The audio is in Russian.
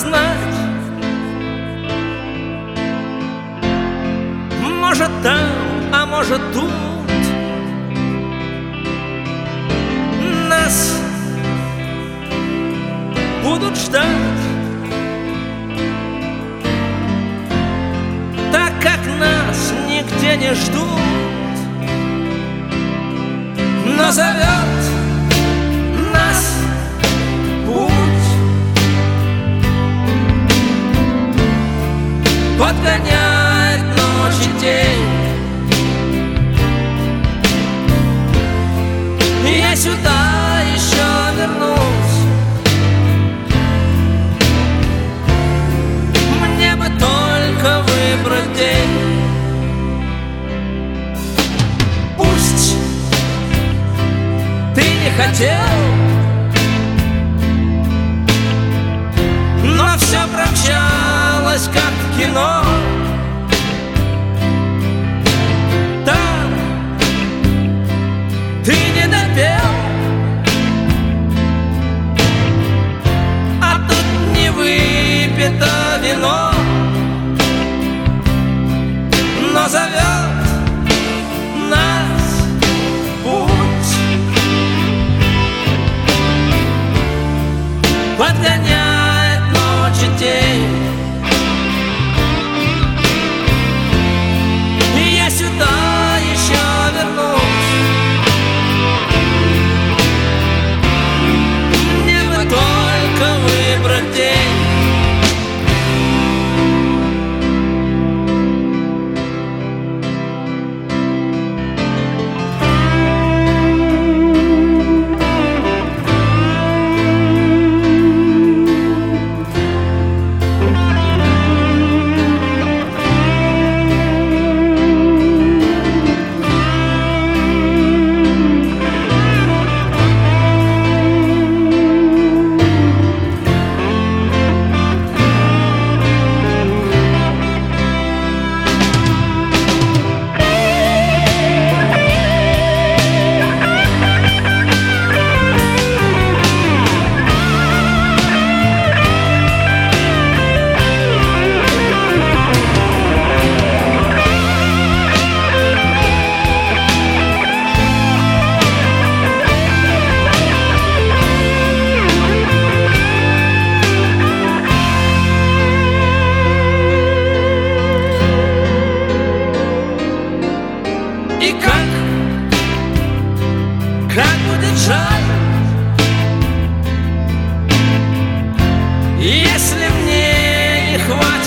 знать. Может там, а может тут нас будут ждать, так как нас нигде не ждут. Но зовет нас путь, подгоняет ночь и день. Я сюда еще вернусь, мне бы только выбрать день. Пусть ты не хотел, но все промчалось, как в кино. Там ты не допел, а тут не выпито вино. Но зовет нас путь, подгоняет ночь и день. И я сюда еще вернусь, мне бы только выбрать день. Как будет жаль, если мне не хватит